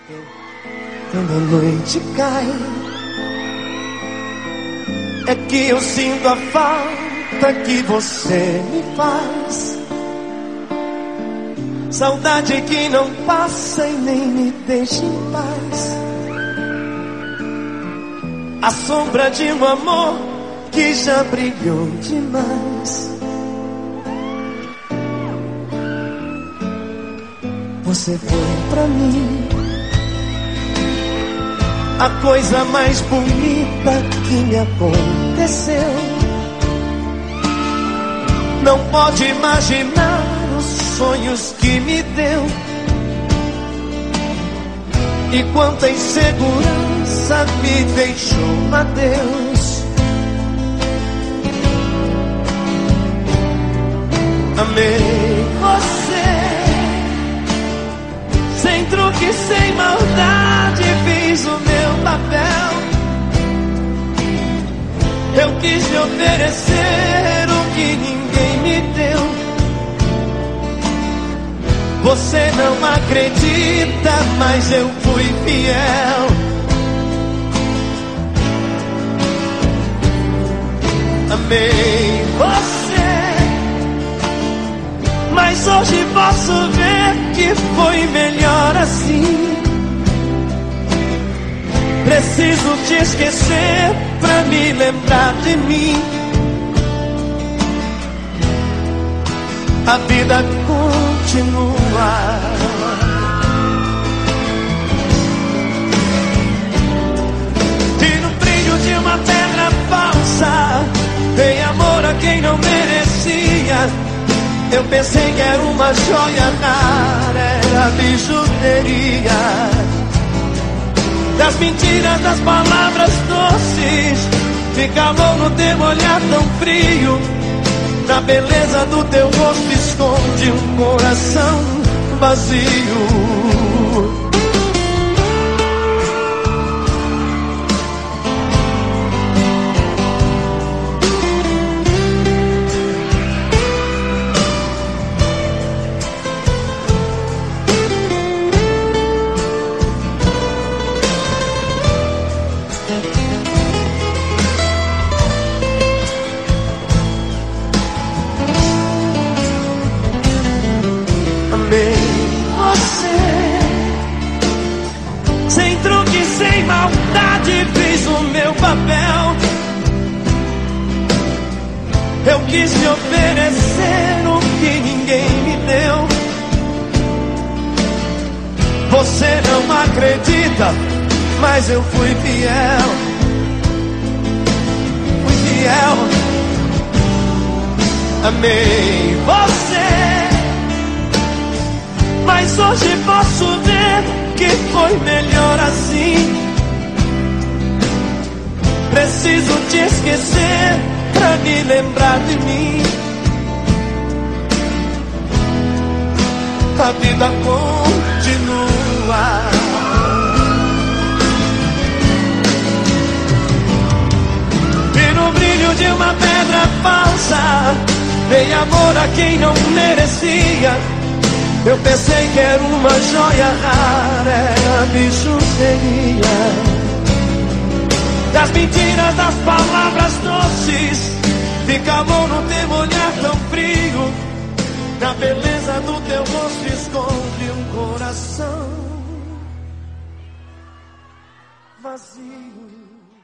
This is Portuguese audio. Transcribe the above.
Quando a noite cai, é que eu sinto a falta que você me faz. Saudade que não passa e nem me deixa em paz. A sombra de um amor que já brilhou demais. Você foi pra mim a coisa mais bonita que me aconteceu. Não pode imaginar os sonhos que me deu. E quanta insegurança me deixou, adeus. Amei você, sem truque, sem maldade, fiz o meu papel. Eu quis te oferecer o que ninguém me deu. Você não acredita, mas eu fui fiel. Amei você, mas hoje posso ver que foi melhor assim. Preciso te esquecer pra me lembrar de mim. A vida continua. E no brilho de uma pedra falsa, dei amor a quem não merecia. Eu pensei que era uma joia rara, era bijuteria. Das mentiras, das palavras doces, de calor no teu olhar tão frio. Na beleza do teu rosto esconde um coração vazio. Amei você, sem truque, sem maldade, fiz o meu papel. Eu quis te oferecer o que ninguém me deu. Você não acredita, mas eu fui fiel. Fui fiel. Amei você, mas hoje posso ver que foi melhor assim. Preciso te esquecer pra me lembrar de mim. A vida continua. E no brilho de uma pedra falsa, dei amor a quem não merecia. Eu pensei que era uma joia rara, era bijuteria. Das mentiras, das palavras doces, de calor no teu olhar tão frio. Na beleza do teu rosto esconde um coração vazio.